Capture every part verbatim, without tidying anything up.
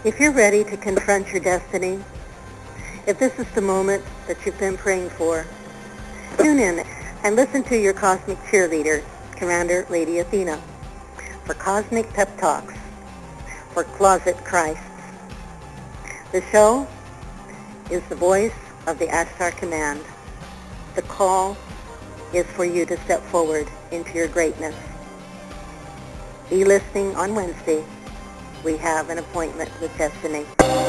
If you're ready to confront your destiny, if this is the moment that you've been praying for, tune in and listen to your cosmic cheerleader, Commander Lady Athena, for Cosmic Pep Talks for Closet Christs. The show is the voice of the Ashtar Command. The call is for you to step forward into your greatness. Be listening on Wednesday. We have an appointment with destiny.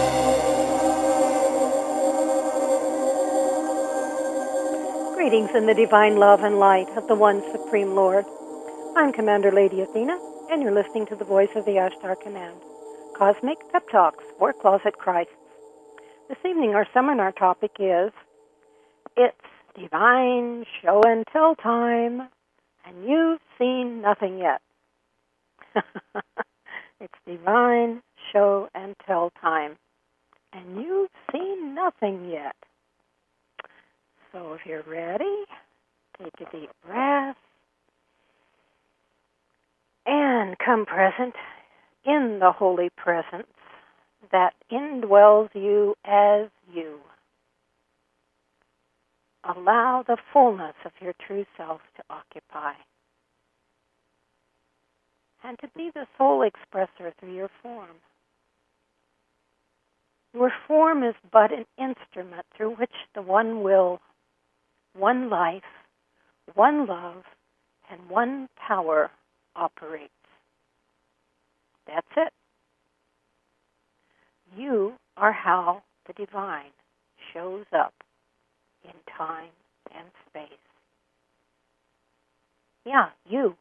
Greetings in the divine love and light of the One Supreme Lord. I'm Commander Lady Athena, and you're listening to the voice of the Ashtar Command. Cosmic Pep Talks for Closet Christs. This evening our seminar topic is, it's divine show and tell time, and you've seen nothing yet. It's divine show and tell time, and you've seen nothing yet. So if you're ready, take a deep breath and come present in the holy presence that indwells you as you. Allow the fullness of your true self to occupy, and to be the soul expressor through your form. Your form is but an instrument through which the one will, one life, one love, and one power operates. That's it. You are how the divine shows up in time and space. Yeah, you.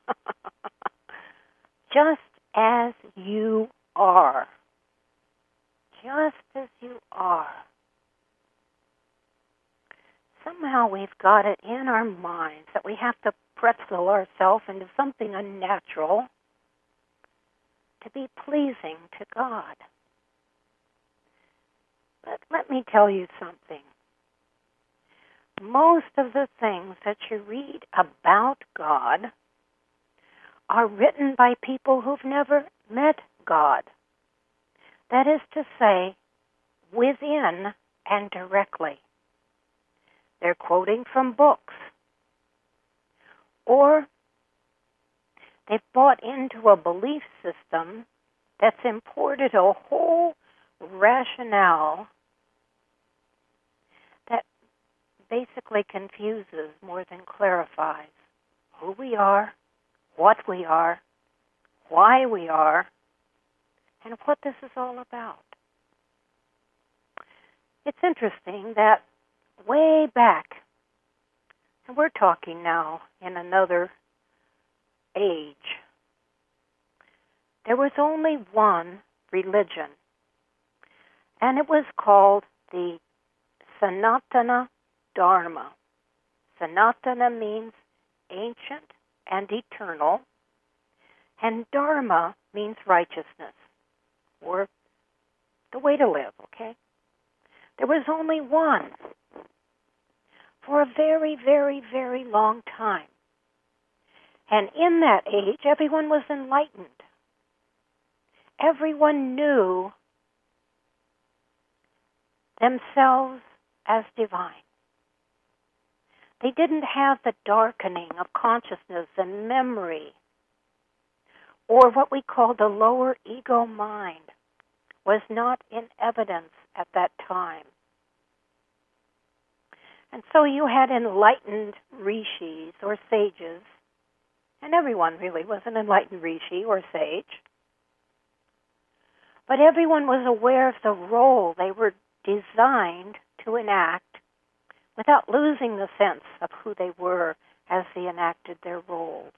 Just as you are. Just as you are. Somehow we've got it in our minds that we have to pretzel ourselves into something unnatural to be pleasing to God. But let me tell you something. Most of the things that you read about God are written by people who've never met God. That is to say, within and directly. They're quoting from books. Or they've bought into a belief system that's imported a whole rationale that basically confuses more than clarifies who we are, what we are, why we are, and what this is all about. It's interesting that way back, and we're talking now in another age, there was only one religion, and it was called the Sanatana Dharma. Sanatana means ancient and eternal, and Dharma means righteousness, or the way to live, okay? There was only one for a very, very, very long time. And in that age, everyone was enlightened. Everyone knew themselves as divine. They didn't have the darkening of consciousness and memory, or what we call the lower ego mind was not in evidence at that time. And so you had enlightened rishis or sages, and everyone really was an enlightened rishi or sage, but everyone was aware of the role they were designed to enact without losing the sense of who they were as they enacted their roles.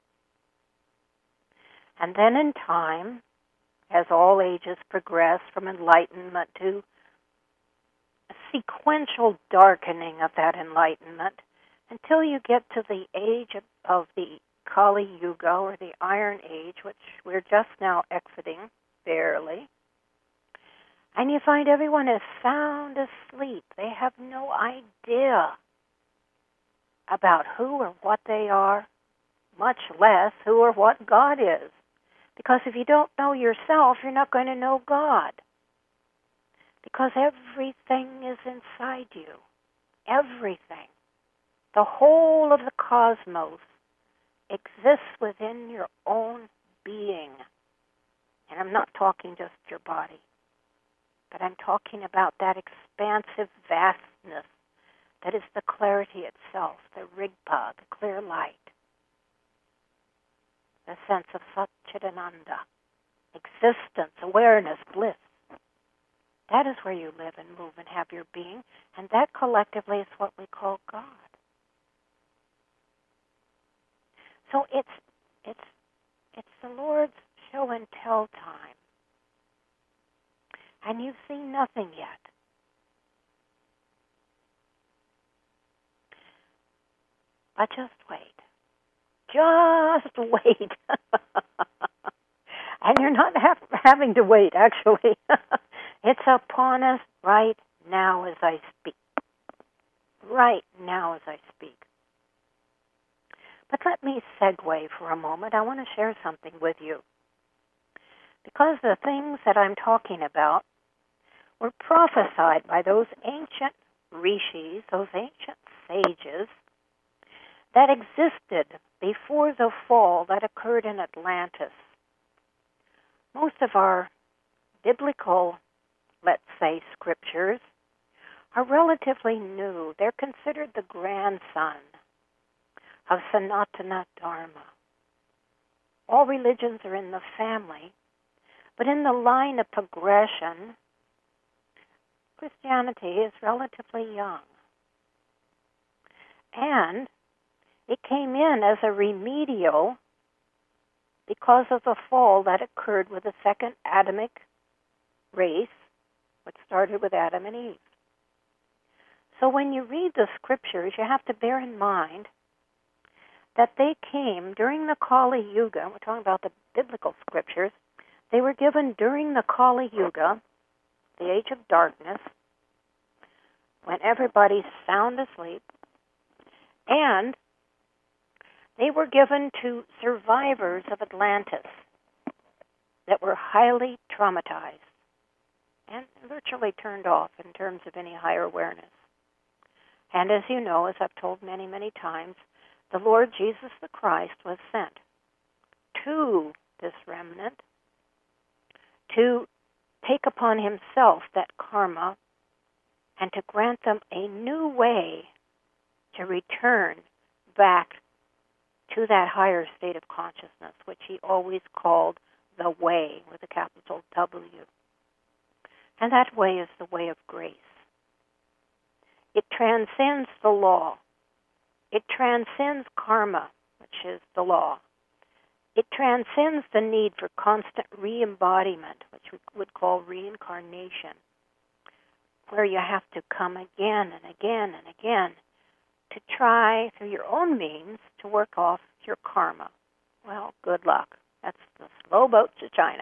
And then in time, as all ages progress from enlightenment to a sequential darkening of that enlightenment, until you get to the age of, of the Kali Yuga, or the Iron Age, which we're just now exiting, barely, and you find everyone is sound asleep. They have no idea about who or what they are, much less who or what God is. Because if you don't know yourself, you're not going to know God. Because everything is inside you. Everything. The whole of the cosmos exists within your own being. And I'm not talking just your body, but I'm talking about that expansive vastness that is the clarity itself, the rigpa, the clear light, the sense of Satchidananda, existence, awareness, bliss. That is where you live and move and have your being, and that collectively is what we call God. So it's it's it's the Lord's show and tell time. And you've seen nothing yet. But just wait. Just wait. And you're not have, having to wait, actually. It's upon us right now as I speak. Right now as I speak. But let me segue for a moment. I want to share something with you. Because the things that I'm talking about were prophesied by those ancient rishis, those ancient sages, that existed before the fall that occurred in Atlantis. Most of our biblical, let's say, scriptures are relatively new. They're considered the grandson of Sanatana Dharma. All religions are in the family, but in the line of progression, Christianity is relatively young. And it came in as a remedial because of the fall that occurred with the second Adamic race, which started with Adam and Eve. So when you read the scriptures, you have to bear in mind that they came during the Kali Yuga. We're talking about the biblical scriptures. They were given during the Kali Yuga, the age of darkness, when everybody's sound asleep, and they were given to survivors of Atlantis that were highly traumatized and virtually turned off in terms of any higher awareness. And as you know, as I've told many, many times, the Lord Jesus the Christ was sent to this remnant to take upon himself that karma and to grant them a new way to return back to that higher state of consciousness, which he always called the way, with a capital W. And that way is the way of grace. It transcends the law. It transcends karma, which is the law. It transcends the need for constant re-embodiment, which we would call reincarnation, where you have to come again and again and again to try, through your own means, to work off your karma. Well, good luck. That's the slow boat to China.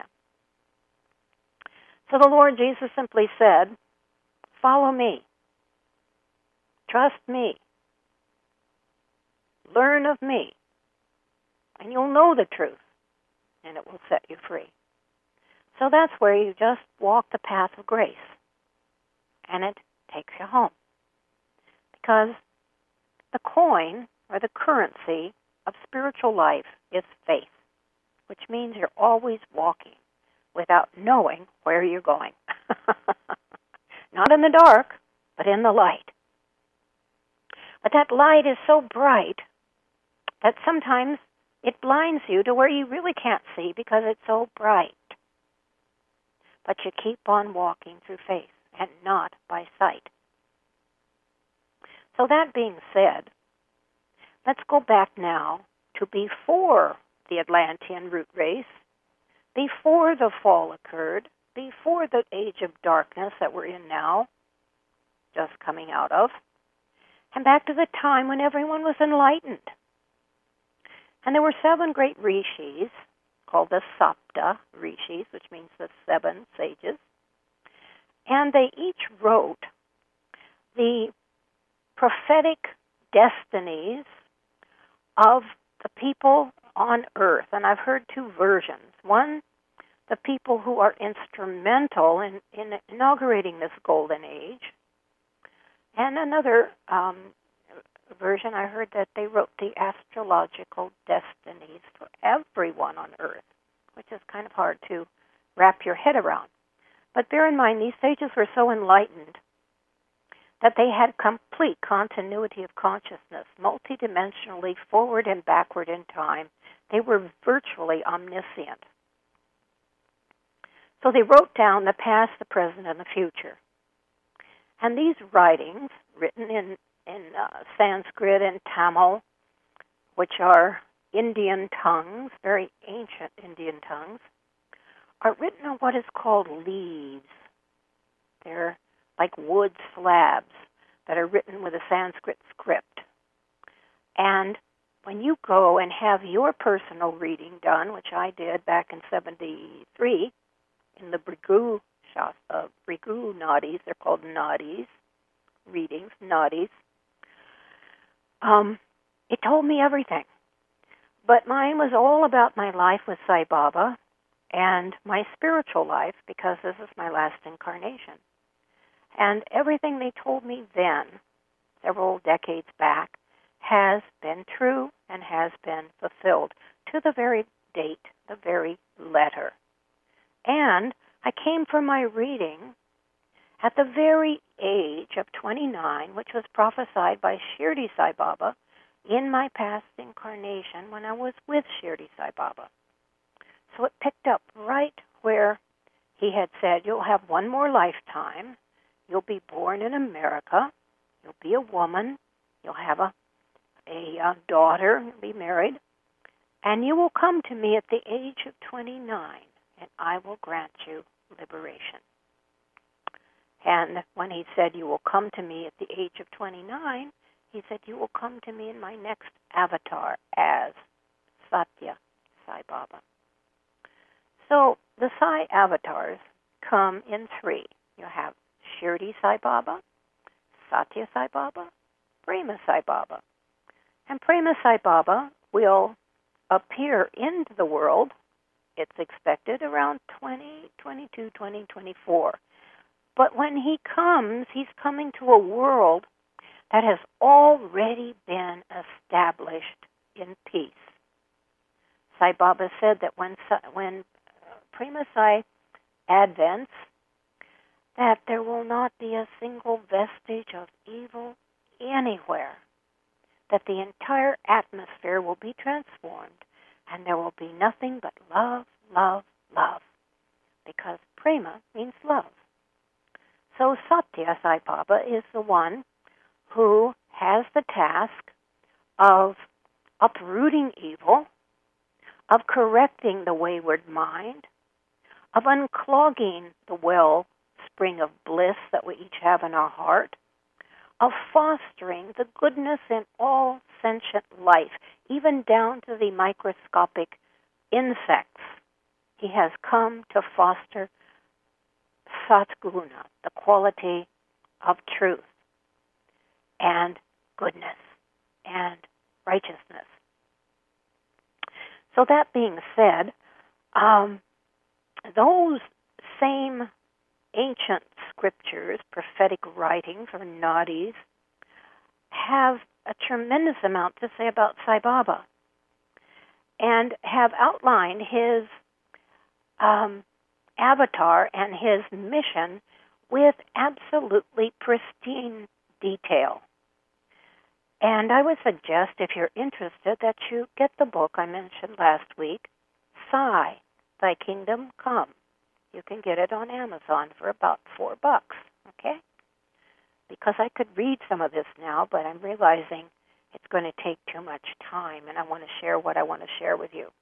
So the Lord Jesus simply said, follow me. Trust me. Learn of me. And you'll know the truth, and it will set you free. So that's where you just walk the path of grace, and it takes you home. Because the coin, or the currency of spiritual life, is faith, which means you're always walking without knowing where you're going. Not in the dark, but in the light. But that light is so bright that sometimes it blinds you to where you really can't see because it's so bright. But you keep on walking through faith and not by sight. So that being said, let's go back now to before the Atlantean root race, before the fall occurred, before the age of darkness that we're in now, just coming out of, and back to the time when everyone was enlightened. And there were seven great rishis, called the Sapta rishis, which means the seven sages, and they each wrote the prophetic destinies of the people on Earth, and I've heard two versions. One, the people who are instrumental in, in inaugurating this golden age, and another um, version I heard that they wrote the astrological destinies for everyone on Earth, which is kind of hard to wrap your head around. But bear in mind, these sages were so enlightened that they had complete continuity of consciousness, multidimensionally forward and backward in time. They were virtually omniscient. So they wrote down the past, the present, and the future. And these writings, written in, in uh, Sanskrit and Tamil, which are Indian tongues, very ancient Indian tongues, are written on what is called leaves. They're like wood slabs that are written with a Sanskrit script. And when you go and have your personal reading done, which I did back in seventy-three, in the Brigu, uh, Brigu Nadis, they're called Nadis, readings, Nadis, um, it told me everything. But mine was all about my life with Sai Baba and my spiritual life, because this is my last incarnation. And everything they told me then, several decades back, has been true and has been fulfilled to the very date, the very letter. And I came from my reading at the very age of twenty-nine, which was prophesied by Shirdi Sai Baba in my past incarnation when I was with Shirdi Sai Baba. So it picked up right where he had said, you'll have one more lifetime, you'll be born in America, you'll be a woman, you'll have a, a, a daughter, you'll be married, and you will come to me at the age of twenty-nine, and I will grant you liberation. And when he said, you will come to me at the age of twenty-nine, he said, you will come to me in my next avatar as Satya Sai Baba. So the Sai avatars come in three. You have Shirdi Sai Baba, Satya Sai Baba, Prema Sai Baba. And Prema Sai Baba will appear into the world, it's expected, around twenty twenty-two, twenty twenty-four. But when he comes, he's coming to a world that has already been established in peace. Sai Baba said that when, when Prema Sai advents, that there will not be a single vestige of evil anywhere, that the entire atmosphere will be transformed, and there will be nothing but love, love, love, because Prema means love. So Satya Sai Baba is the one who has the task of uprooting evil, of correcting the wayward mind, of unclogging the wellspring of bliss that we each have in our heart, of fostering the goodness in all sentient life, even down to the microscopic insects. He has come to foster Satguna, the quality of truth and goodness and righteousness. So that being said, um, those same ancient scriptures, prophetic writings, or nadis, have a tremendous amount to say about Sai Baba and have outlined his um, avatar and his mission with absolutely pristine detail. And I would suggest, if you're interested, that you get the book I mentioned last week, Sai, Thy Kingdom Come. You can get it on Amazon for about four bucks, okay? Because I could read some of this now, but I'm realizing it's going to take too much time, and I want to share what I want to share with you.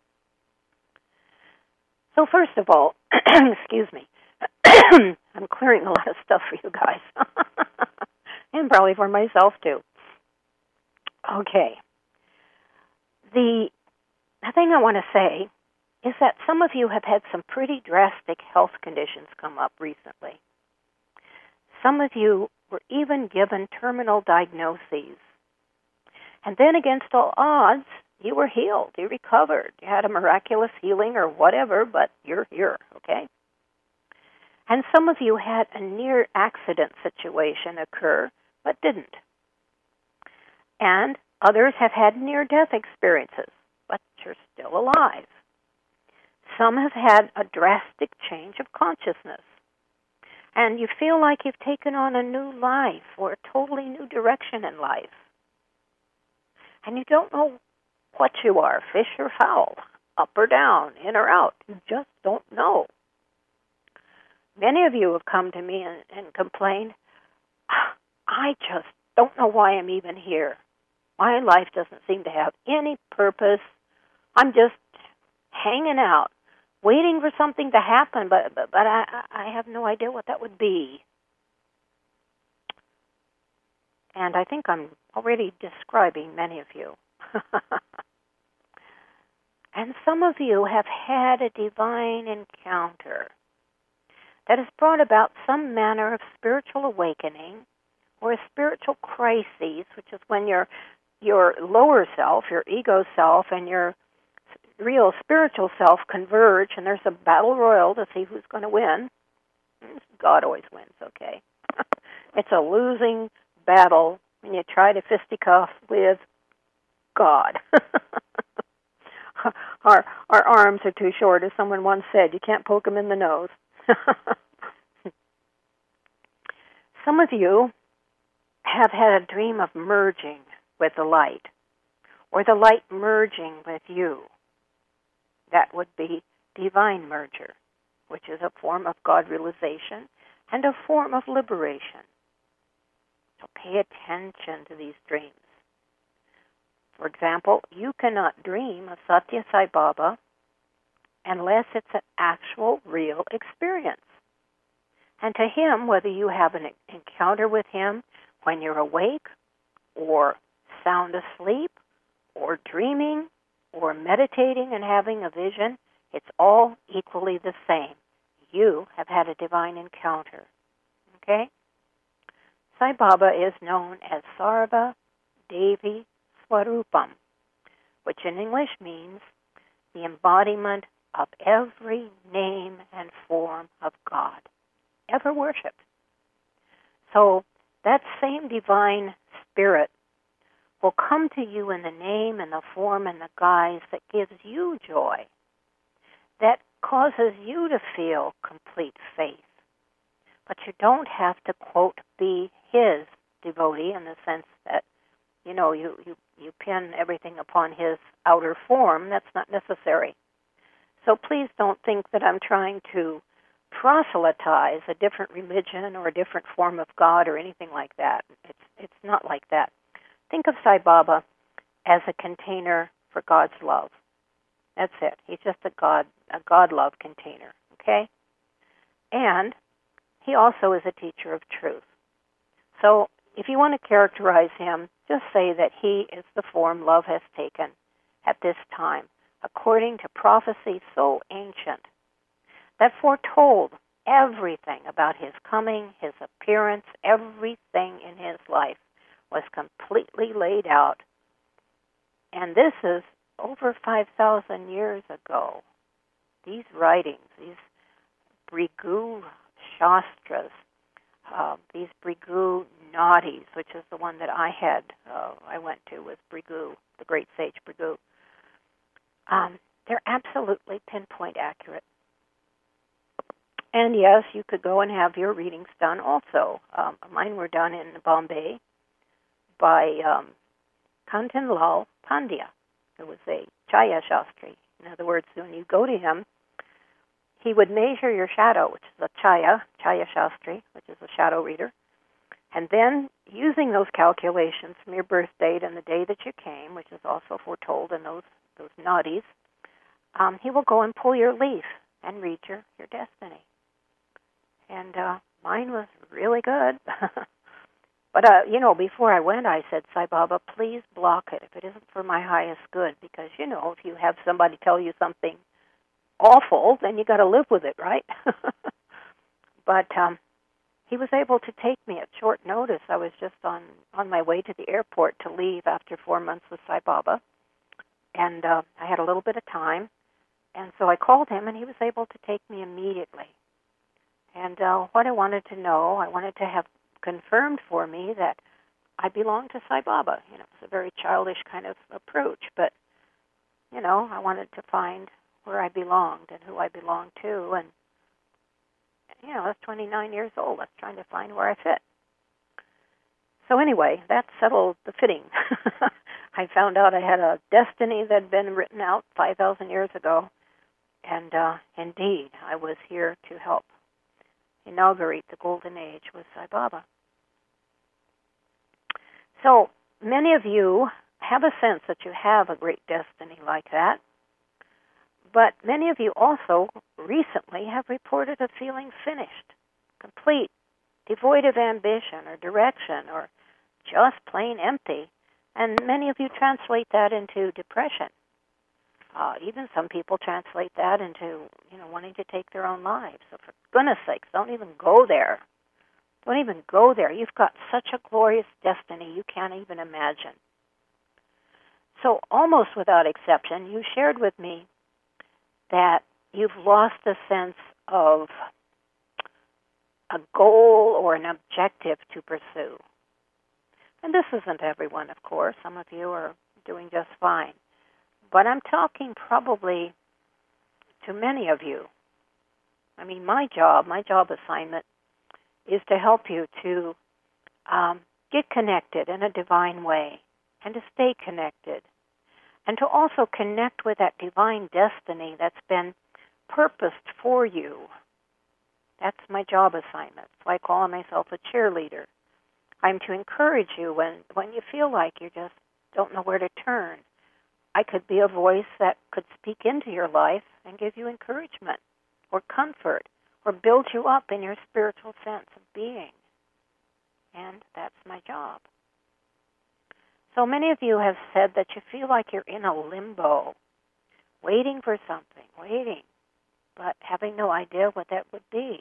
So first of all, excuse me, I'm clearing a lot of stuff for you guys, and probably for myself too. Okay. The thing I want to say is that some of you have had some pretty drastic health conditions come up recently. Some of you were even given terminal diagnoses. And then against all odds, you were healed, you recovered, you had a miraculous healing or whatever, but you're here, okay? And some of you had a near accident situation occur, but didn't. And others have had near-death experiences, but you're still alive. Some have had a drastic change of consciousness, and you feel like you've taken on a new life or a totally new direction in life. And you don't know what you are, fish or fowl, up or down, in or out. You just don't know. Many of you have come to me and, and complained, I just don't know why I'm even here. My life doesn't seem to have any purpose. I'm just hanging out, waiting for something to happen, but but, but I, I have no idea what that would be. And I think I'm already describing many of you. And some of you have had a divine encounter that has brought about some manner of spiritual awakening or a spiritual crisis, which is when your your lower self, your ego self, and your real spiritual self converge, and there's a battle royal to see who's going to win. God always wins, okay? It's a losing battle when you try to fisticuff with God. our our arms are too short, as someone once said. You can't poke them in the nose. Some of you have had a dream of merging with the light, or the light merging with you. That would be divine merger, which is a form of God realization and a form of liberation. So pay attention to these dreams. For example, you cannot dream of Satya Sai Baba unless it's an actual, real experience. And to him, whether you have an encounter with him when you're awake, or sound asleep, or dreaming, or meditating and having a vision, it's all equally the same. You have had a divine encounter. Okay? Sai Baba is known as Sarva Devi Swarupam, which in English means the embodiment of every name and form of God ever worshipped. So that same divine spirit will come to you in the name and the form and the guise that gives you joy, that causes you to feel complete faith. But you don't have to, quote, be his devotee in the sense that, you know, you, you, you pin everything upon his outer form. That's not necessary. So please don't think that I'm trying to proselytize a different religion or a different form of God or anything like that. It's it's not like that. Think of Sai Baba as a container for God's love. That's it. He's just a God, a God love container, okay? And he also is a teacher of truth. So if you want to characterize him, just say that he is the form love has taken at this time, according to prophecy so ancient that foretold everything about his coming, his appearance, everything in his life was completely laid out. And this is over five thousand years ago. These writings, these Brigu Shastras, uh, these Brigu Nadis, which is the one that I had, uh, I went to, was Brigu, the great sage Brigu. Um, they're absolutely pinpoint accurate. And yes, you could go and have your readings done also. Um, mine were done in Bombay by um, Kantan Lal Pandya, who was a Chaya Shastri. In other words, when you go to him, he would measure your shadow, which is a Chaya, Chaya Shastri, which is a shadow reader. And then, using those calculations from your birth date and the day that you came, which is also foretold in those, those nadis, um, he will go and pull your leaf and read your, your destiny. And uh, mine was really good. But, uh, you know, before I went, I said, Sai Baba, please block it if it isn't for my highest good. Because, you know, if you have somebody tell you something awful, then you got to live with it, right? But um, he was able to take me at short notice. I was just on, on my way to the airport to leave after four months with Sai Baba. and uh, I had a little bit of time, and so I called him, and he was able to take me immediately. And uh, what I wanted to know, I wanted to have confirmed for me that I belonged to Sai Baba. You know, it was a very childish kind of approach, but, you know, I wanted to find where I belonged and who I belonged to, and, you know, I was twenty-nine years old. I was trying to find where I fit. So anyway, that settled the fitting. I found out I had a destiny that had been written out five thousand years ago, and uh, indeed, I was here to help inaugurate the golden age with Sai Baba. So many of you have a sense that you have a great destiny like that, but many of you also recently have reported of feeling finished, complete, devoid of ambition or direction, or just plain empty. And many of you translate that into depression. Uh, even some people translate that into, you know, wanting to take their own lives. So for goodness sakes, don't even go there. Don't even go there. You've got such a glorious destiny you can't even imagine. So almost without exception, you shared with me that you've lost a sense of a goal or an objective to pursue. And this isn't everyone, of course. Some of you are doing just fine. But I'm talking probably to many of you. I mean, my job, my job assignment is to help you to um, get connected in a divine way and to stay connected and to also connect with that divine destiny that's been purposed for you. That's my job assignment. So I call myself a cheerleader. I'm to encourage you when, when you feel like you just don't know where to turn. I could be a voice that could speak into your life and give you encouragement or comfort or build you up in your spiritual sense of being. And that's my job. So many of you have said that you feel like you're in a limbo, waiting for something, waiting, but having no idea what that would be.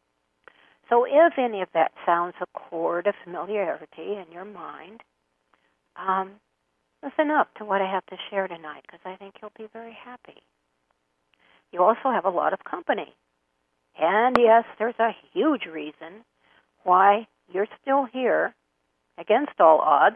So if any of that sounds a chord of familiarity in your mind, um, listen up to what I have to share tonight, because I think you'll be very happy. You also have a lot of company. And yes, there's a huge reason why you're still here against all odds.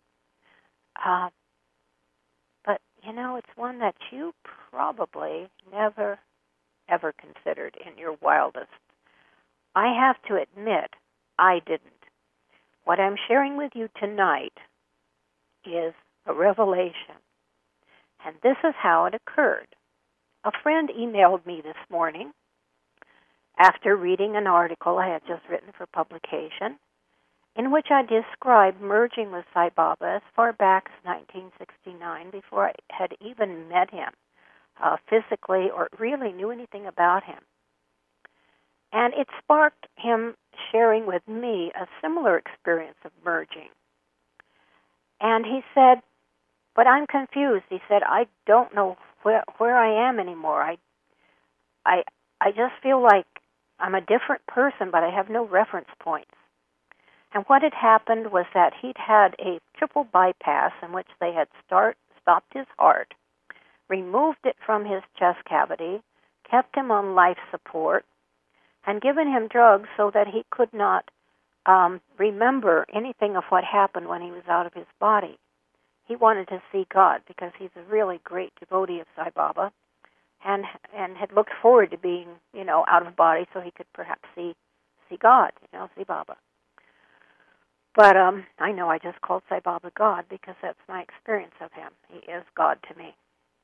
Uh, but, you know, it's one that you probably never, ever considered in your wildest. I have to admit, I didn't. What I'm sharing with you tonight is a revelation. And this is how it occurred. A friend emailed me this morning after reading an article I had just written for publication, in which I described merging with Sai Baba as far back as nineteen sixty-nine, before I had even met him uh, physically or really knew anything about him. And it sparked him sharing with me a similar experience of merging. And he said, but I'm confused. He said, I don't know where where I am anymore. I, I, I just feel like I'm a different person, but I have no reference points. And what had happened was that he'd had a triple bypass in which they had start, stopped his heart, removed it from his chest cavity, kept him on life support, and given him drugs so that he could not um, remember anything of what happened when he was out of his body. He wanted to see God because he's a really great devotee of Sai Baba, and and had looked forward to being, you know, out of body so he could perhaps see see God, you know, see Baba. But um, I know I just called Sai Baba God because that's my experience of him. He is God to me.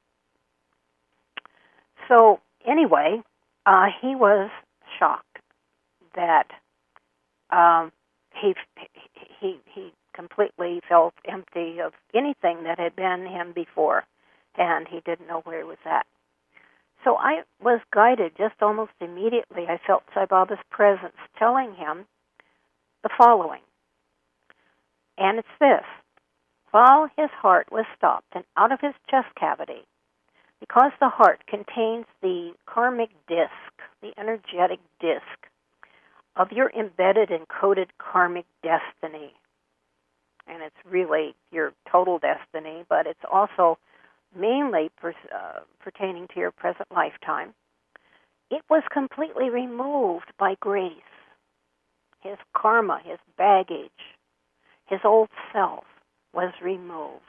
So anyway, uh, he was shocked that um, he he he completely felt empty of anything that had been him before, and he didn't know where he was at. So I was guided just almost immediately. I felt Sai Baba's presence telling him the following, and it's this: while his heart was stopped and out of his chest cavity, because the heart contains the karmic disc, the energetic disc of your embedded, encoded karmic destiny. And it's really your total destiny, but it's also mainly per, uh, pertaining to your present lifetime, it was completely removed by grace. His karma, his baggage, his old self was removed.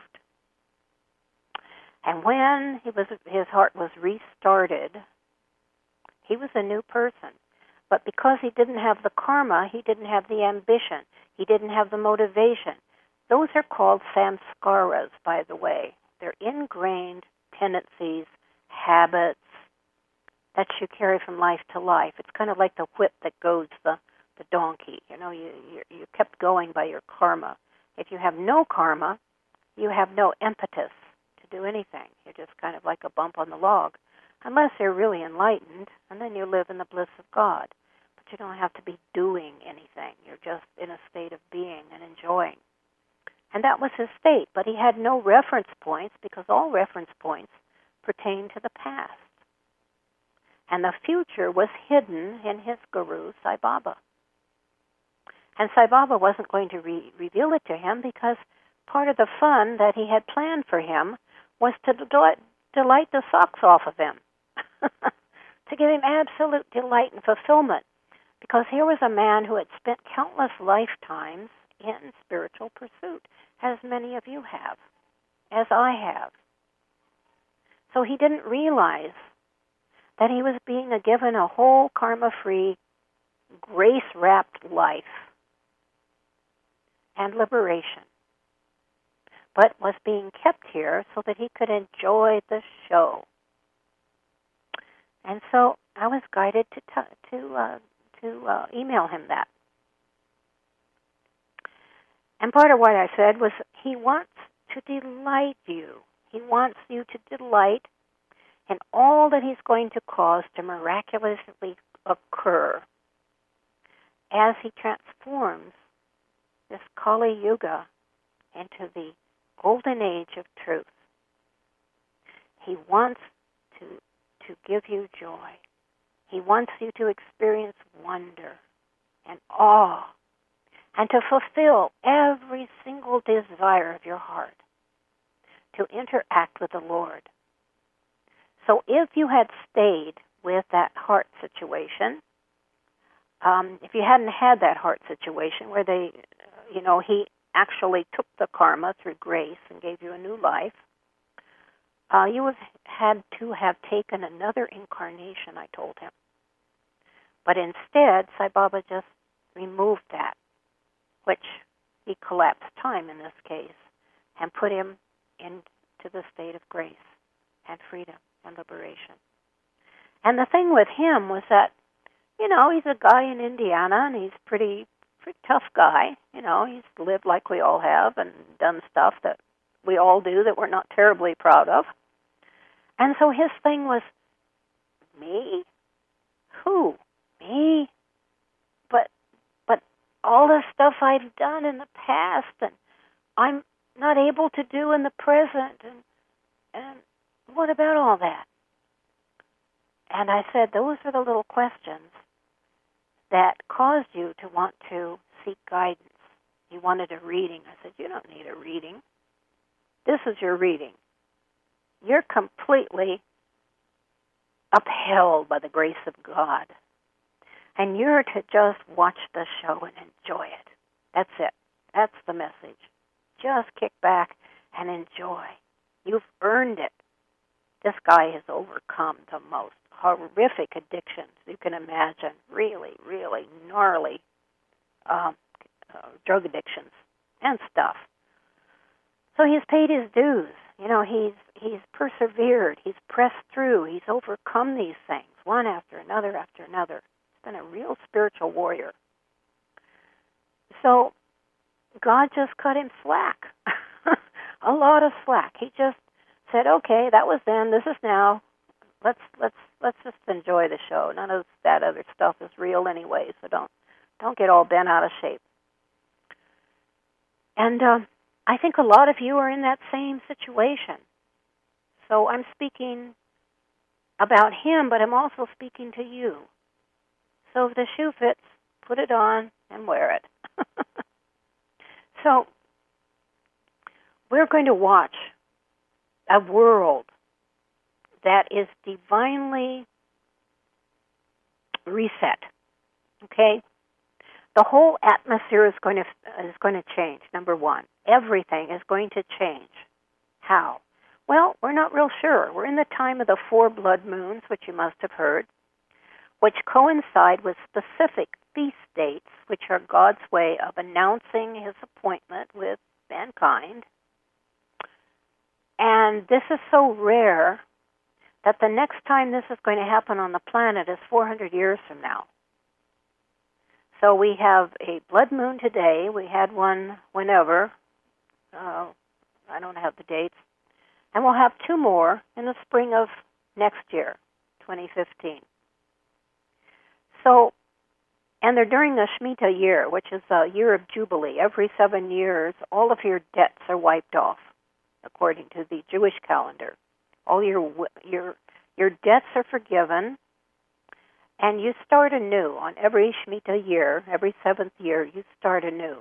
And when he was, his heart was restarted, he was a new person. But because he didn't have the karma, he didn't have the ambition, he didn't have the motivation. Those are called samskaras, by the way. They're ingrained tendencies, habits that you carry from life to life. It's kind of like the whip that goads the, the donkey. You know, you, you you kept going by your karma. If you have no karma, you have no impetus to do anything. You're just kind of like a bump on the log, unless you're really enlightened, and then you live in the bliss of God. But you don't have to be doing anything. You're just in a state of being and enjoying. And that was his state, but he had no reference points because all reference points pertain to the past. And the future was hidden in his guru, Sai Baba. And Sai Baba wasn't going to re- reveal it to him because part of the fun that he had planned for him was to delight, delight the socks off of him, to give him absolute delight and fulfillment. Because here was a man who had spent countless lifetimes in spiritual pursuit, as many of you have, as I have. So he didn't realize that he was being given a whole karma-free, grace-wrapped life and liberation, but was being kept here so that he could enjoy the show. And so I was guided to t- to uh, to uh, email him that. And part of what I said was he wants to delight you. He wants you to delight in all that he's going to cause to miraculously occur as he transforms this Kali Yuga into the golden age of truth. He wants to, to give you joy. He wants you to experience wonder and awe and to fulfill every single desire of your heart, to interact with the Lord. So if you had stayed with that heart situation, um, if you hadn't had that heart situation where they, you know, he actually took the karma through grace and gave you a new life, uh, you have had to have taken another incarnation, I told him. But instead, Sai Baba just removed that, which he collapsed time in this case, and put him into the state of grace and freedom and liberation. And the thing with him was that, you know, he's a guy in Indiana, and he's pretty pretty tough guy. You know, he's lived like we all have and done stuff that we all do that we're not terribly proud of. And so his thing was, me? Who? Me? But but all the stuff I've done in the past and I'm not able to do in the present, and and what about all that? And I said, those are the little questions that caused you to want to seek guidance. You wanted a reading. I said, you don't need a reading. This is your reading. You're completely upheld by the grace of God. And you're to just watch the show and enjoy it. That's it. That's the message. Just kick back and enjoy. You've earned it. This guy has overcome the most horrific addictions you can imagine. Really, really gnarly um, uh, drug addictions and stuff. So he's paid his dues. You know, he's he's persevered. He's pressed through. He's overcome these things, one after another after another. He's been a real spiritual warrior. So God just cut him slack. A lot of slack. He just said, okay, that was then, this is now. Let's let's let's just enjoy the show. None of that other stuff is real anyway, so don't don't get all bent out of shape. And uh, I think a lot of you are in that same situation. So I'm speaking about him, but I'm also speaking to you. So if the shoe fits, put it on and wear it. So we're going to watch a world that is divinely reset. Okay? The whole atmosphere is going to is going to change, number one. Everything is going to change. How? Well, we're not real sure. We're in the time of the four blood moons, which you must have heard, which coincide with specific feast dates, which are God's way of announcing his appointment with mankind. And this is so rare that the next time this is going to happen on the planet is four hundred years from now. So we have a blood moon today. We had one whenever. Uh, I don't have the dates. And we'll have two more in the spring of next year, twenty fifteen. So, and they're during the Shemitah year, which is a year of Jubilee. Every seven years, all of your debts are wiped off, according to the Jewish calendar. All your your your debts are forgiven, and you start anew. On every Shemitah year, every seventh year, you start anew.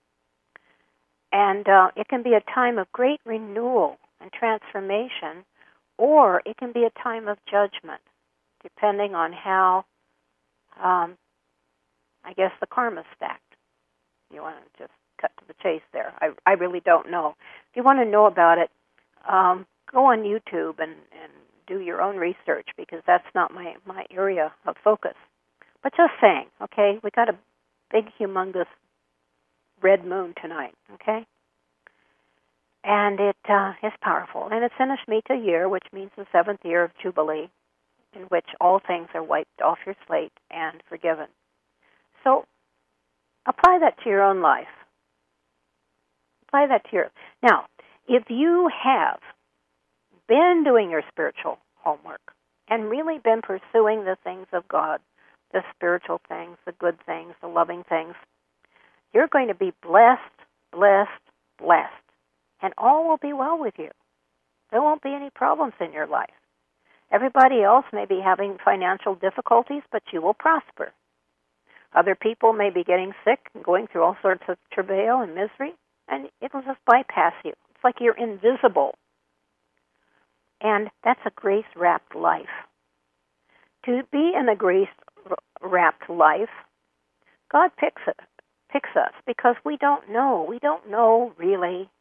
And uh, it can be a time of great renewal and transformation, or it can be a time of judgment, depending on how, um, I guess, the karma's stacked. You want to just cut to the chase there. I, I really don't know. If you want to know about it, um, go on YouTube and, and do your own research, because that's not my, my area of focus. But just saying, okay, we got a big, humongous red moon tonight, okay? And it uh, is powerful. And it's in a Shemitah year, which means the seventh year of Jubilee, in which all things are wiped off your slate and forgiven. So apply that to your own life. Apply that to your... Now, if you have been doing your spiritual homework and really been pursuing the things of God, the spiritual things, the good things, the loving things, you're going to be blessed, blessed, blessed. And all will be well with you. There won't be any problems in your life. Everybody else may be having financial difficulties, but you will prosper. Other people may be getting sick and going through all sorts of travail and misery, and it'll just bypass you. It's like you're invisible. And that's a grace-wrapped life. To be in a grace-wrapped life, God picks it, picks us because we don't know. We don't know really.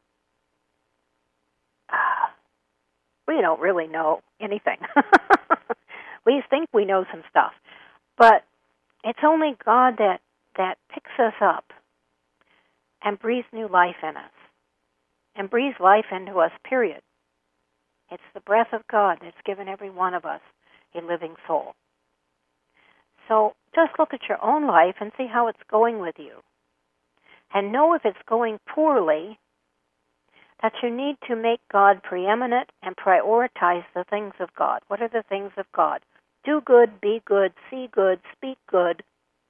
We don't really know anything. We think we know some stuff. But it's only God that, that picks us up and breathes new life in us. And breathes life into us, period. It's the breath of God that's given every one of us a living soul. So just look at your own life and see how it's going with you. And know if it's going poorly, that you need to make God preeminent and prioritize the things of God. What are the things of God? Do good, be good, see good, speak good,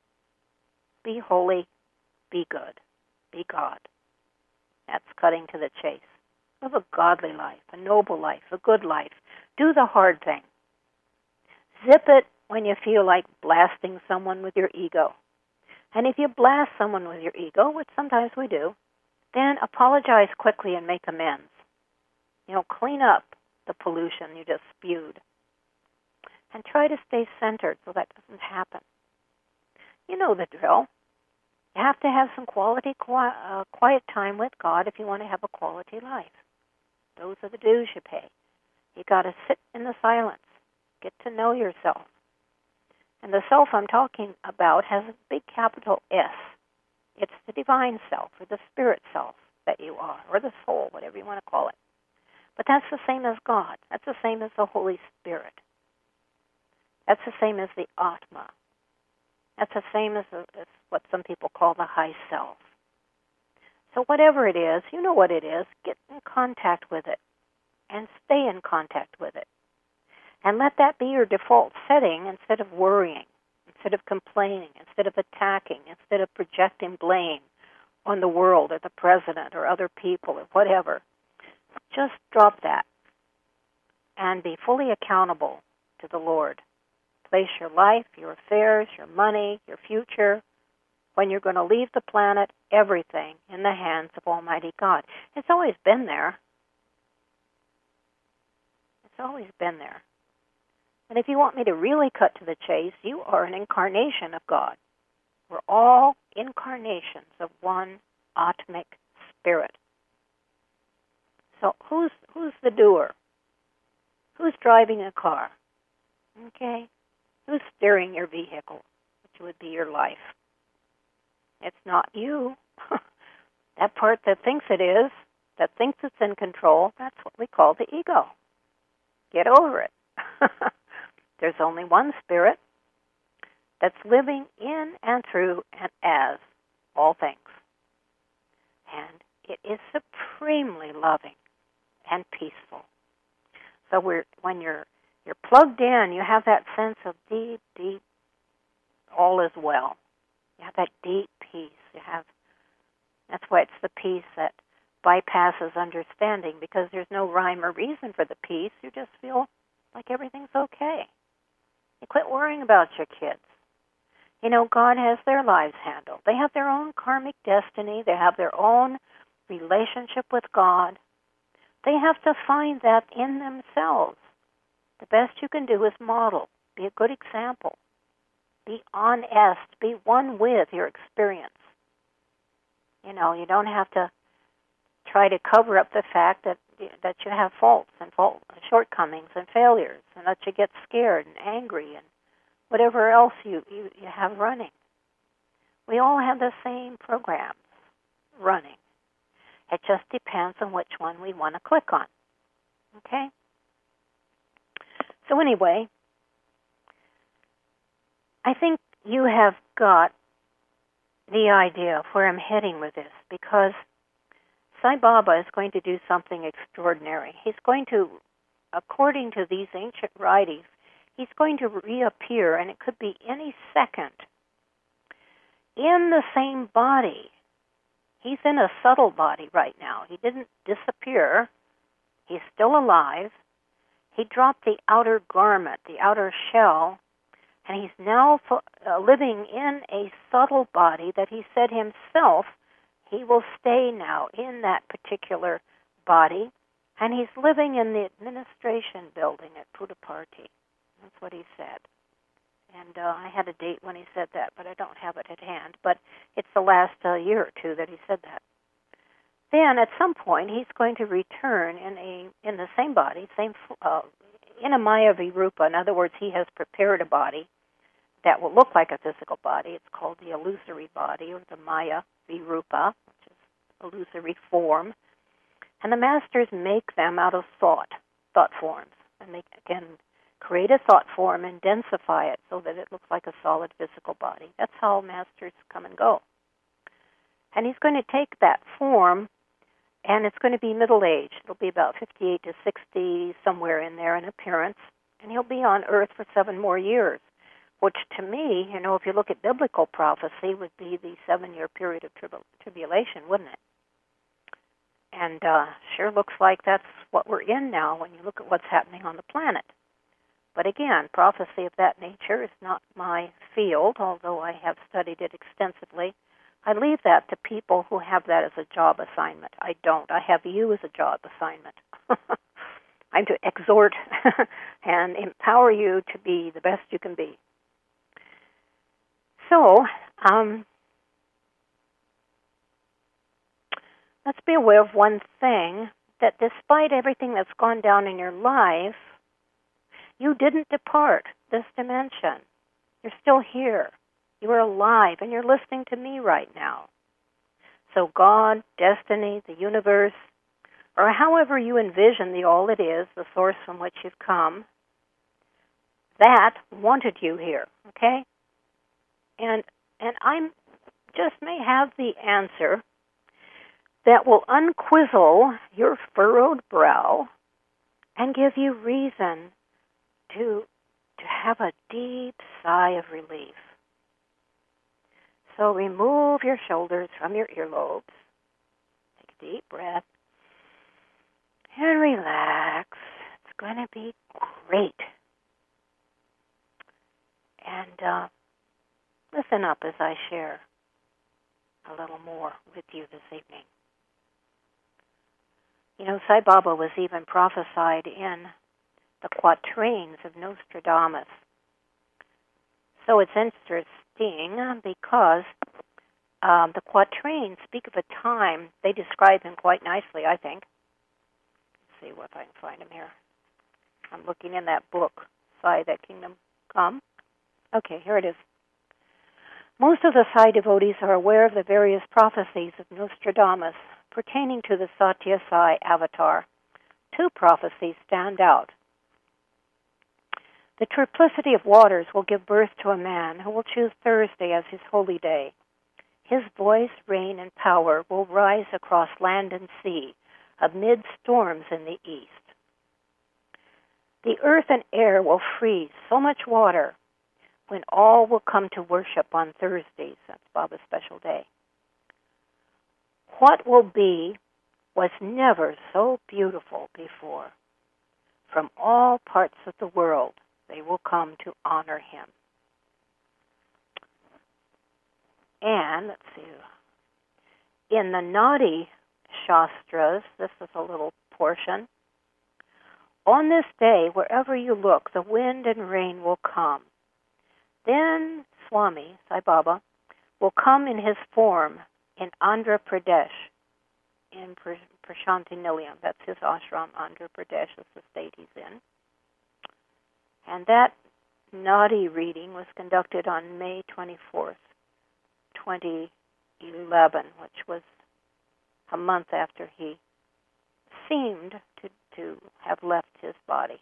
be holy, be good, be God. That's cutting to the chase. Live a godly life, a noble life, a good life. Do the hard thing. Zip it when you feel like blasting someone with your ego. And if you blast someone with your ego, which sometimes we do, then apologize quickly and make amends. You know, clean up the pollution you just spewed. And try to stay centered so that doesn't happen. You know the drill. You have to have some quality, qui- uh, quiet time with God if you want to have a quality life. Those are the dues you pay. You got to sit in the silence. Get to know yourself. And the self I'm talking about has a big capital S. It's the divine self, or the spirit self that you are, or the soul, whatever you want to call it. But that's the same as God. That's the same as the Holy Spirit. That's the same as the Atma. That's the same as, as what some people call the high self. So whatever it is, you know what it is, get in contact with it and stay in contact with it. And let that be your default setting instead of worrying, instead of complaining, instead of attacking, instead of projecting blame on the world or the president or other people or whatever. Just drop that and be fully accountable to the Lord. Place your life, your affairs, your money, your future, when you're going to leave the planet, everything in the hands of Almighty God. It's always been there. It's always been there. And if you want me to really cut to the chase, you are an incarnation of God. We're all incarnations of one Atmic spirit. So who's who's the doer? Who's driving a car? Okay? Who's steering your vehicle, which would be your life? It's not you. That part that thinks it is, that thinks it's in control, that's what we call the ego. Get over it. There's only one spirit that's living in and through and as all things. And it is supremely loving and peaceful. So we're, when you're you're plugged in, you have that sense of deep, deep, all is well. You have that deep peace. You have that's why it's the peace that bypasses understanding, because there's no rhyme or reason for the peace. You just feel like everything's okay. You quit worrying about your kids. You know, God has their lives handled. They have their own karmic destiny. They have their own relationship with God. They have to find that in themselves. The best you can do is model. Be a good example. Be honest. Be one with your experience. You know, you don't have to try to cover up the fact that that you have faults and fault, shortcomings and failures, and that you get scared and angry and whatever else you, you, you have running. We all have the same programs running. It just depends on which one we want to click on. Okay? So anyway, I think you have got the idea of where I'm heading with this, because Sai Baba is going to do something extraordinary. He's going to, according to these ancient writings, he's going to reappear, and it could be any second, in the same body. He's in a subtle body right now. He didn't disappear. He's still alive. He dropped the outer garment, the outer shell, and he's now uh, living in a subtle body that he said himself he will stay now in that particular body, and he's living in the administration building at Puttaparthi. That's what he said. And uh, I had a date when he said that, but I don't have it at hand. But it's the last uh, year or two that he said that. Then, at some point, he's going to return in a in the same body, same uh, in a Maya Virupa. In other words, he has prepared a body that will look like a physical body. It's called the illusory body, or the Maya Virupa, which is illusory form. And the masters make them out of thought, thought forms. And they can create a thought form and densify it so that it looks like a solid physical body. That's how masters come and go. And he's going to take that form, and it's going to be middle-aged. It'll be about fifty-eight to sixty, somewhere in there in appearance. And he'll be on Earth for seven more years, which to me, you know, if you look at biblical prophecy, would be the seven-year period of tribul- tribulation, wouldn't it? And uh, sure looks like that's what we're in now when you look at what's happening on the planet. But again, prophecy of that nature is not my field, although I have studied it extensively. I leave that to people who have that as a job assignment. I don't. I have you as a job assignment. I'm to exhort and empower you to be the best you can be. So, um, let's be aware of one thing, that despite everything that's gone down in your life, you didn't depart this dimension. You're still here. You are alive, and you're listening to me right now. So God, destiny, the universe, or however you envision the all it is, the source from which you've come, that wanted you here, okay? And and I just may have the answer that will unquizzle your furrowed brow and give you reason to to have a deep sigh of relief. So remove your shoulders from your earlobes. Take a deep breath and relax. It's going to be great. And uh, listen up as I share a little more with you this evening. You know, Sai Baba was even prophesied in the quatrains of Nostradamus. So it's interesting because um, the quatrains speak of a time, they describe him quite nicely, I think. Let's see if I can find him here. I'm looking in that book, Sai, That Kingdom Come. Okay, here it is. Most of the Sai devotees are aware of the various prophecies of Nostradamus pertaining to the Satya Sai avatar. Two prophecies stand out. The triplicity of waters will give birth to a man who will choose Thursday as his holy day. His voice, reign, and power will rise across land and sea amid storms in the east. The earth and air will freeze so much water when all will come to worship on Thursdays. That's Baba's special day. What will be was never so beautiful before. From all parts of the world, they will come to honor him. And, let's see, in the Nadi Shastras, this is a little portion, on this day, wherever you look, the wind and rain will come. Then Swami, Sai Baba, will come in his form in Andhra Pradesh, in Prashanti Nilayam. That's his ashram. Andhra Pradesh is the state he's in. And that Nadi reading was conducted on May twenty-fourth, twenty eleven, which was a month after he seemed to, to have left his body.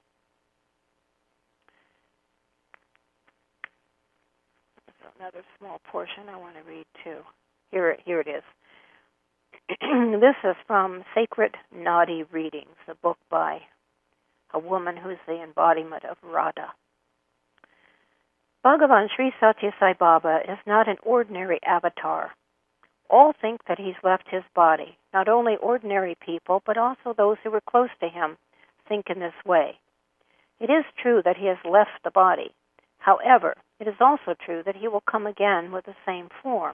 There's another small portion I want to read too. Here, here it is. This is from Sacred Nadi Readings, a book by a woman who's the embodiment of Radha. Bhagavan Sri Satya Sai Baba is not an ordinary avatar. All think that he's left his body. Not only ordinary people, but also those who were close to him think in this way. It is true that he has left the body. However, it is also true that he will come again with the same form.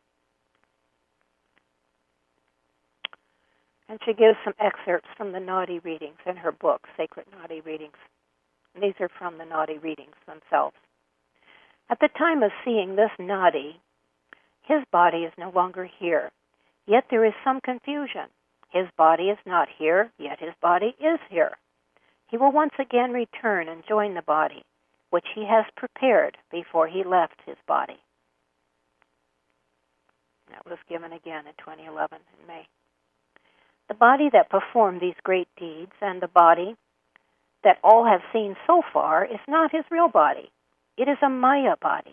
And she gives some excerpts from the Nadi readings in her book, Sacred Nadi Readings. And these are from the Nadi readings themselves. At the time of seeing this Nadi, his body is no longer here, yet there is some confusion. His body is not here, yet his body is here. He will once again return and join the body, which he has prepared before he left his body. That was given again in twenty eleven in May. The body that performed these great deeds and the body that all have seen so far is not his real body. It is a Maya body.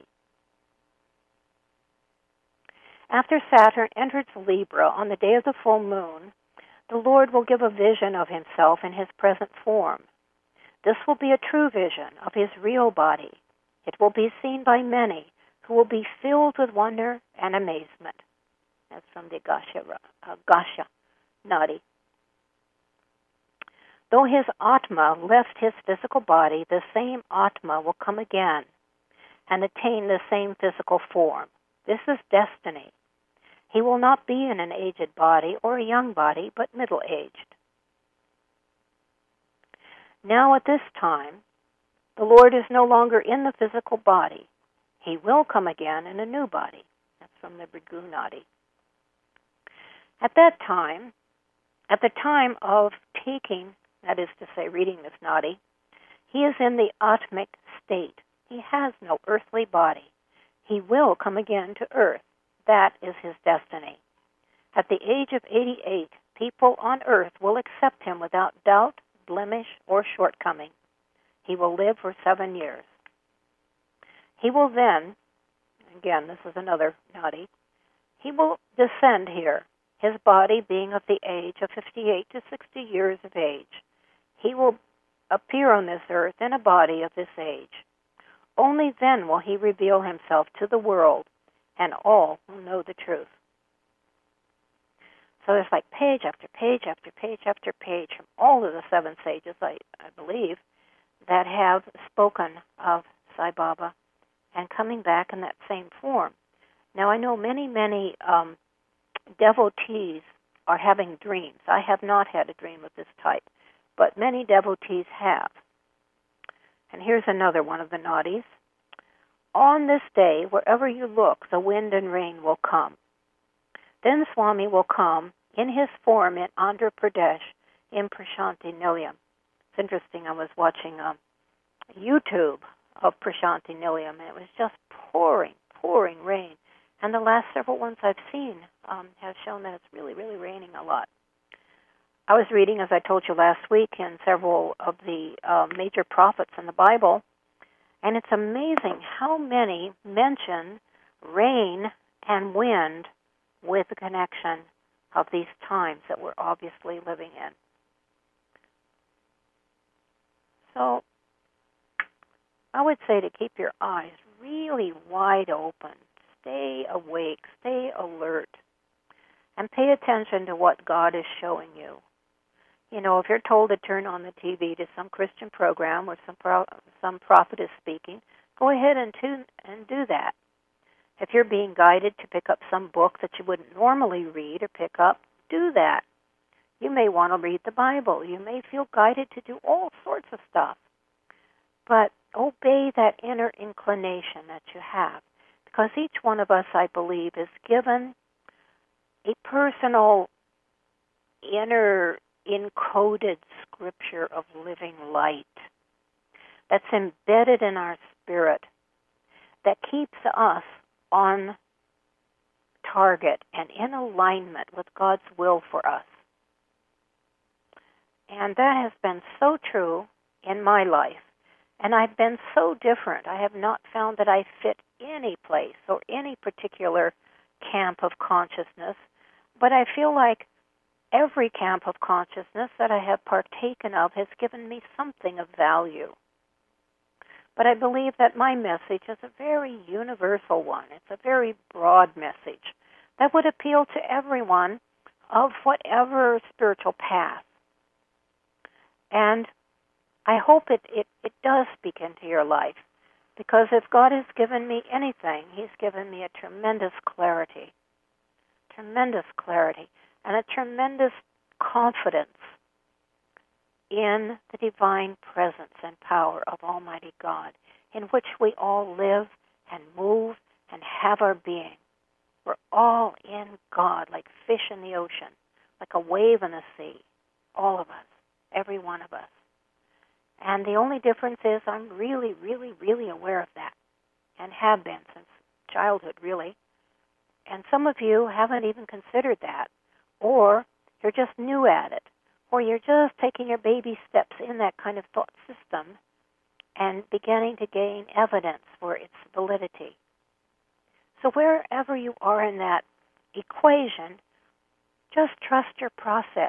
After Saturn enters Libra on the day of the full moon, the Lord will give a vision of himself in his present form. This will be a true vision of his real body. It will be seen by many who will be filled with wonder and amazement. That's from the Gasha, uh, Gasha Nadi. Though his Atma left his physical body, the same Atma will come again and attain the same physical form. This is destiny. He will not be in an aged body or a young body, but middle-aged. Now at this time, the Lord is no longer in the physical body. He will come again in a new body. That's from the Bhrigu Nadi. At that time, at the time of taking, that is to say, reading this Nadi, he is in the Atmic state. He has no earthly body. He will come again to earth. That is his destiny. At the age of eighty-eight, people on earth will accept him without doubt, blemish, or shortcoming. He will live for seven years. He will then, again, this is another Nadi, he will descend here, his body being of the age of fifty-eight to sixty years of age. He will appear on this earth in a body of this age. Only then will he reveal himself to the world, and all will know the truth. So there's like page after page after page after page from all of the seven sages, I, I believe, that have spoken of Sai Baba and coming back in that same form. Now I know many, many um, devotees are having dreams. I have not had a dream of this type, but many devotees have. And here's another one of the naughties. On this day, wherever you look, the wind and rain will come. Then Swami will come in his form in Andhra Pradesh in Prashanti Nilayam. It's interesting, I was watching um, YouTube of Prashanti Nilayam, and it was just pouring, pouring rain. And the last several ones I've seen um, have shown that it's really, really raining a lot. I was reading, as I told you last week, in several of the uh, major prophets in the Bible, and it's amazing how many mention rain and wind with the connection of these times that we're obviously living in. So I would say to keep your eyes really wide open, stay awake, stay alert, and pay attention to what God is showing you. You know, if you're told to turn on the T V to some Christian program where some pro- some prophet is speaking, go ahead and tune and do that. If you're being guided to pick up some book that you wouldn't normally read or pick up, do that. You may want to read the Bible. You may feel guided to do all sorts of stuff. But obey that inner inclination that you have, because each one of us, I believe, is given a personal inner encoded scripture of living light that's embedded in our spirit that keeps us on target and in alignment with God's will for us. And that has been so true in my life. And I've been so different. I have not found that I fit any place or any particular camp of consciousness, but I feel like every camp of consciousness that I have partaken of has given me something of value. But I believe that my message is a very universal one. It's a very broad message that would appeal to everyone of whatever spiritual path. And I hope it, it, it does speak into your life, because if God has given me anything, He's given me a tremendous clarity, tremendous clarity, and a tremendous confidence in the divine presence and power of Almighty God, in which we all live and move and have our being. We're all in God, like fish in the ocean, like a wave in the sea, all of us, every one of us. And the only difference is I'm really, really, really aware of that, and have been since childhood, really. And some of you haven't even considered that, or you're just new at it, or you're just taking your baby steps in that kind of thought system and beginning to gain evidence for its validity. So wherever you are in that equation, just trust your process.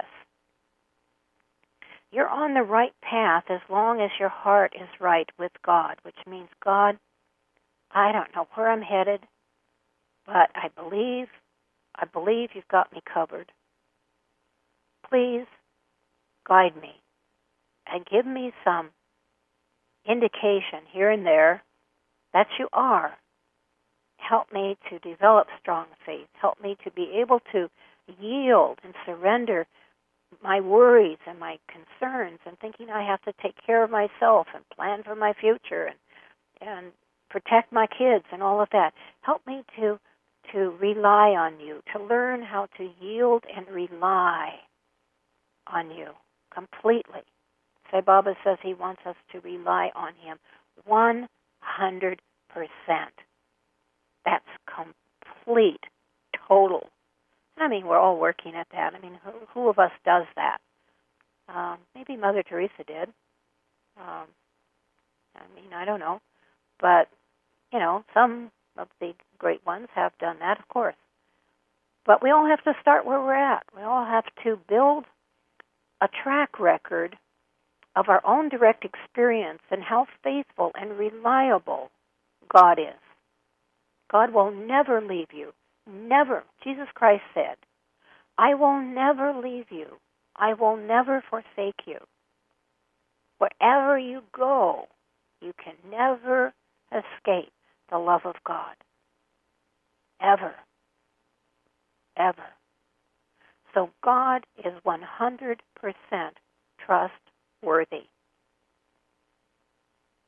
You're on the right path as long as your heart is right with God, which means, God, I don't know where I'm headed, but I believe, I believe you've got me covered. Please guide me and give me some indication here and there that you are. Help me to develop strong faith. Help me to be able to yield and surrender my worries and my concerns and thinking I have to take care of myself and plan for my future and and protect my kids and all of that. Help me to to rely on you, to learn how to yield and rely on you completely. Sai Baba says he wants us to rely on him one hundred percent. That's complete, total. I mean, we're all working at that. I mean, who, who of us does that? Um, maybe Mother Teresa did. Um, I mean, I don't know. But, you know, some of the great ones have done that, of course. But we all have to start where we're at. We all have to build a track record of our own direct experience and how faithful and reliable God is. God will never leave you. Never. Jesus Christ said, I will never leave you. I will never forsake you. Wherever you go, you can never escape the love of God. Ever. Ever. So God is one hundred percent trustworthy.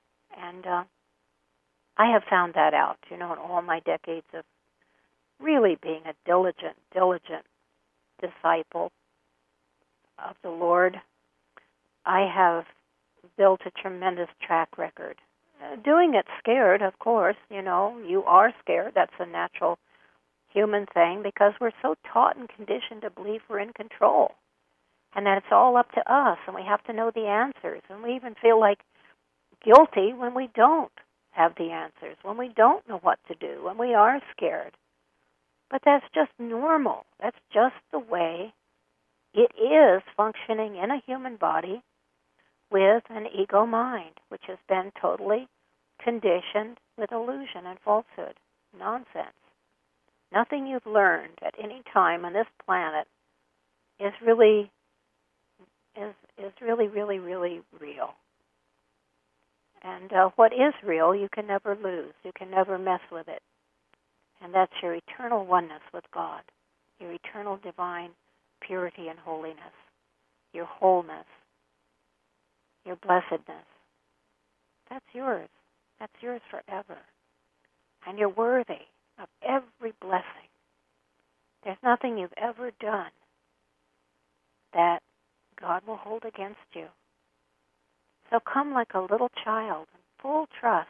And uh, I have found that out, you know, in all my decades of really being a diligent, diligent disciple of the Lord. I have built a tremendous track record. Uh, doing it scared, of course, you know, you are scared. That's a natural human thing because we're so taught and conditioned to believe we're in control and that it's all up to us and we have to know the answers. And we even feel like guilty when we don't have the answers, when we don't know what to do, when we are scared. But that's just normal. That's just the way it is functioning in a human body with an ego mind, which has been totally conditioned with illusion and falsehood, nonsense. Nothing you've learned at any time on this planet is really is is really, really, really real. And uh, what is real, you can never lose. You can never mess with it. And that's your eternal oneness with God, your eternal divine purity and holiness, your wholeness, your blessedness. That's yours. That's yours forever. And you're worthy of every blessing. There's nothing you've ever done that God will hold against you. So come like a little child in full trust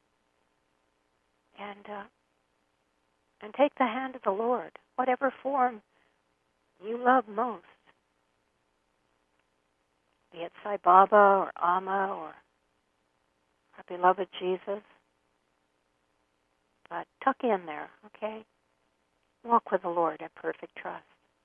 and uh, and take the hand of the Lord, whatever form you love most. Be it Sai Baba or Amma or our beloved Jesus. But tuck in there, okay? Walk with the Lord in perfect trust.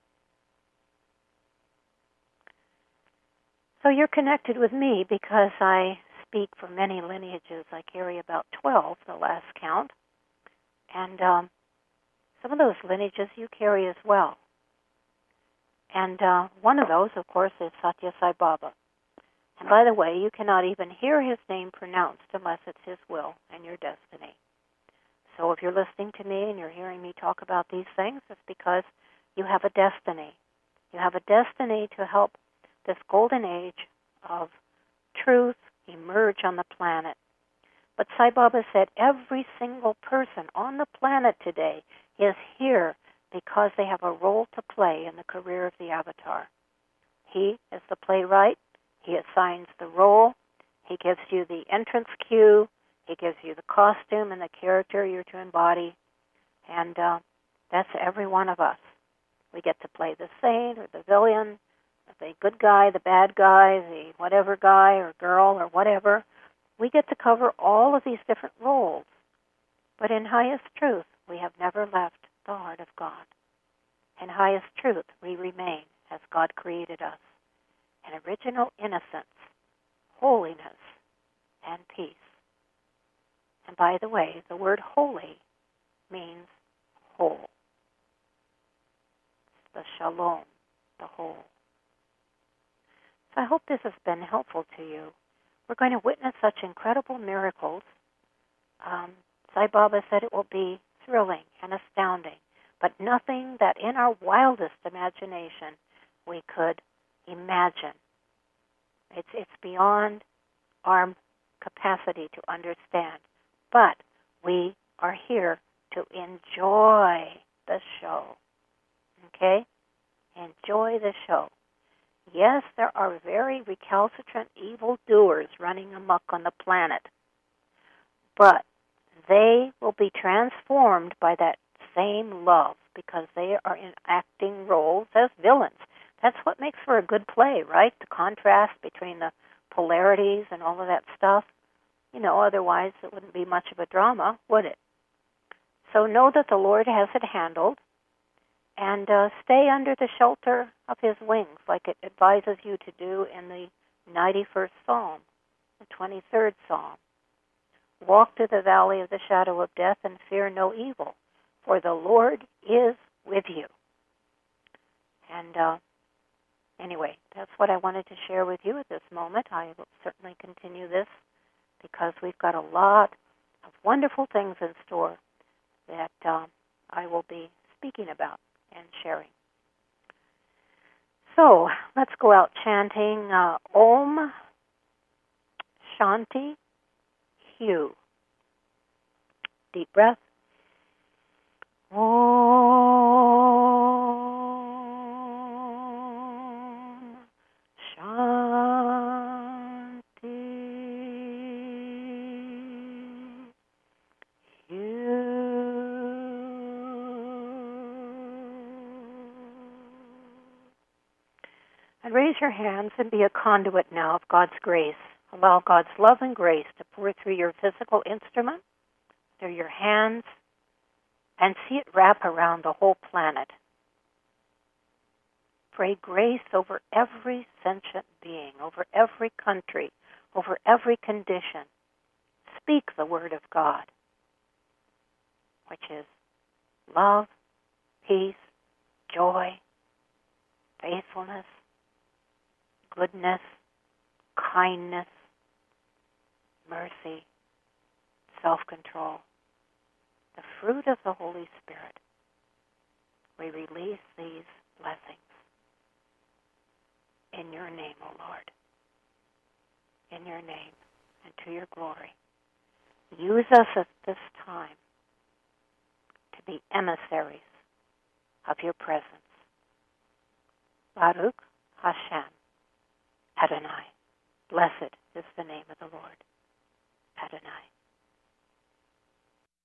So you're connected with me because I speak for many lineages. I carry about twelve, the last count. And um, some of those lineages you carry as well. And uh, one of those, of course, is Satya Sai Baba. And by the way, you cannot even hear his name pronounced unless it's his will and your destiny. So if you're listening to me and you're hearing me talk about these things, it's because you have a destiny. You have a destiny to help this golden age of truth emerge on the planet. But Sai Baba said every single person on the planet today is here because they have a role to play in the career of the avatar. He is the playwright. He assigns the role. He gives you the entrance cue. He gives you the costume and the character you're to embody. And uh, that's every one of us. We get to play the saint or the villain, the good guy, the bad guy, the whatever guy or girl or whatever. We get to cover all of these different roles. But in highest truth, we have never left the heart of God. In highest truth, we remain as God created us, in original innocence, holiness, and peace. And by the way, the word holy means whole. It's the shalom, the whole. So I hope this has been helpful to you. We're going to witness such incredible miracles. Um, Sai Baba said it will be thrilling and astounding, but nothing that in our wildest imagination we could imagine. It's, it's beyond our capacity to understand. But we are here to enjoy the show. Okay? Enjoy the show. Yes, there are very recalcitrant evildoers running amok on the planet. But they will be transformed by that same love because they are enacting roles as villains. That's what makes for a good play, right? The contrast between the polarities and all of that stuff. You know, otherwise it wouldn't be much of a drama, would it? So know that the Lord has it handled, and uh, stay under the shelter of his wings, like it advises you to do in the ninety-first Psalm, the twenty-third Psalm. Walk through the valley of the shadow of death and fear no evil, for the Lord is with you. And uh, anyway, that's what I wanted to share with you at this moment. I will certainly continue this because we've got a lot of wonderful things in store that uh, I will be speaking about and sharing. So let's go out chanting uh, Om Shanti cue. Deep breath. Om Shanti. And raise your hands and be a conduit now of God's grace. Allow God's love and grace to pour through your physical instrument, through your hands, and see it wrap around the whole planet. Pray grace over every sentient being, over every country, over every condition. Speak the word of God, which is love, peace, joy, faithfulness, goodness, kindness, mercy, self-control, the fruit of the Holy Spirit. We release these blessings in your name, O Lord, in your name and to your glory. Use us at this time to be emissaries of your presence. Baruch Hashem Adonai. Blessed is the name of the Lord. Adonai.